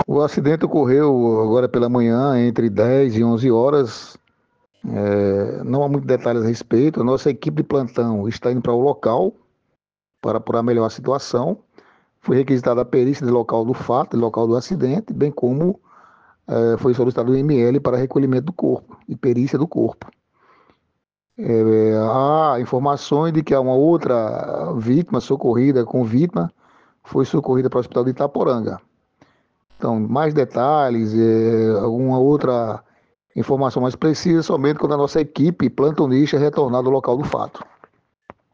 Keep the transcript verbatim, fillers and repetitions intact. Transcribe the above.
O acidente ocorreu agora pela manhã, entre dez e onze horas. É, não há muitos detalhes a respeito. A nossa equipe de plantão está indo para o local para apurar melhor a situação. Foi requisitada a perícia de local do fato, de local do acidente, bem como é, foi solicitado o M L para recolhimento do corpo e perícia do corpo. É, há informações de que há uma outra vítima socorrida com vítima foi socorrida para o hospital de Itaporanga. Então, mais detalhes, é, alguma outra informação mais precisa, somente quando a nossa equipe plantonista retornar do local do fato.